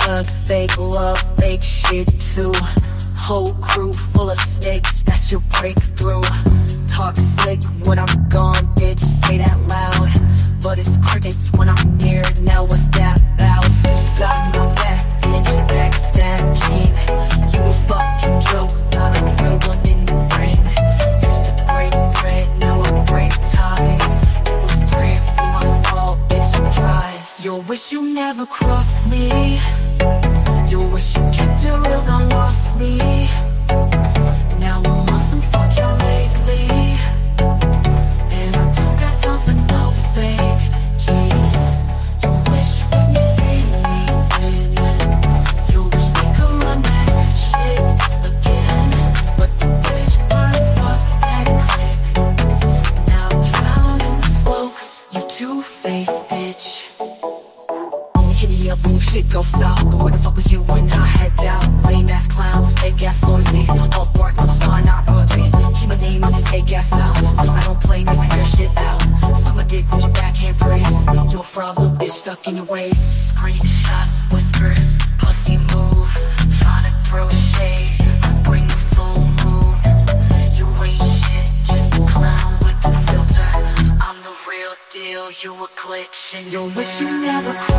hugs, fake love, fake shit too. Whole crew full of snakes that you'll break through. Talk slick when I'm gone, bitch, say that loud. But it's crickets when I'm near, now what's that about? Got my back, bitch, backstab king. You a fucking joke, not a real one in the ring. Used to break bread, now I break ties. You was praying for my fall, bitch, surprise. You wish you never crossed me. You wish you kept it real, not lost me. Now I'm on some fuck you lately. And I don't got time for no fake G's. You wish when you see me winning, you wish they could run that shit again. But the bitch burn, fuck that click. Now I'm drowning in smoke, you two-faced bitch. Hit me up when shit goes south. But where the fuck was you when I had doubt? Lame ass clowns, fake ass loyalty. All bark, no spine, not ugly. Keep my name on this fake ass mouth. I don't play nice, I air shit out. Suck dick when your back can't breathe. You a fraud, little bitch stuck in your ways. Screenshots, whispers, pussy move. Tryna throw shade, I bring the full moon. You ain't shit, just a clown with the filter. I'm the real deal, you a glitch and you wish you never